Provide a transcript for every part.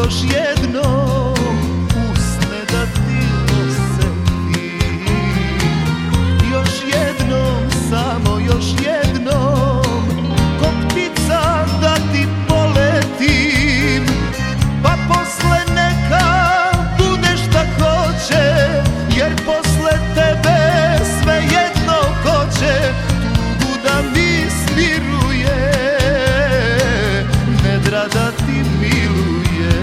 još jednom usne da ti osetim. Još jednom, samo još jednom, ko ptica da ti poletim. Pa posle neka bude šta hoće, jer posle tebe sve jedno ko će tugu da mi smiruje, nedra da ti miluje.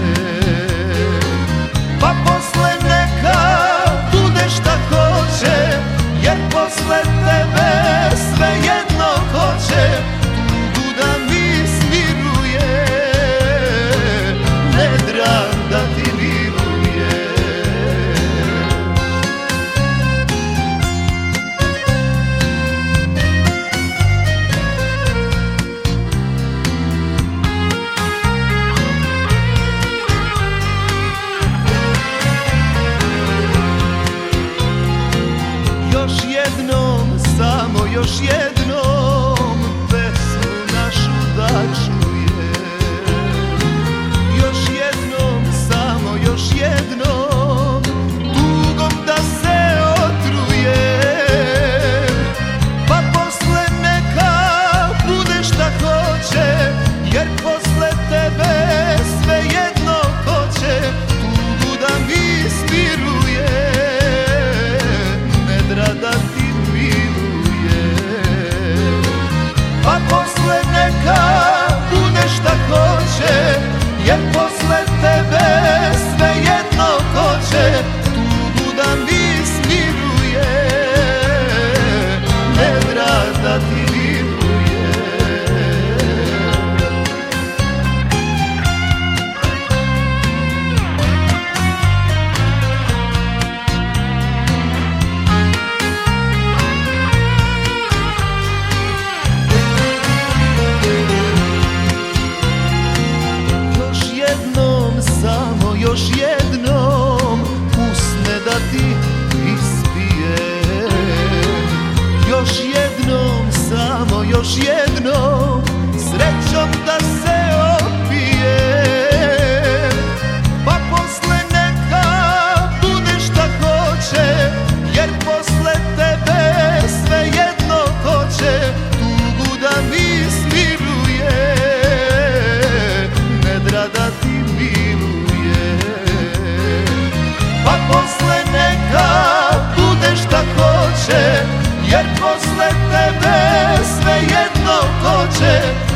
Pa posle neka bude šta hoće, jer posle tebe sve jedno hoće tugu da mi smiruje, nedra da ti miluje. Još jednom, samo još jednom, pesmu našu da čuje. Još jednom, samo još jednom, tugom da se otruje. Pa posle neka bude šta hoće, jer posle tebe sve jedno hoće tugu da mi smiruje, da ti miluje. Pa posle neka bude šta hoće, jer posle tebe sve jedno hoće tugu da mi smiruje, nedra da ti miluje. Samo još jednom usne da ti ispijem. Još jednom, samo još jednom, srećom da se opijem. Pa posle neka bude šta hoće, jer posle tebe sve jedno hoće tugu da mi smiruje, nedra da ti miluje. Pa posle neka bude šta hoće, jer posle tebe sve jedno hoće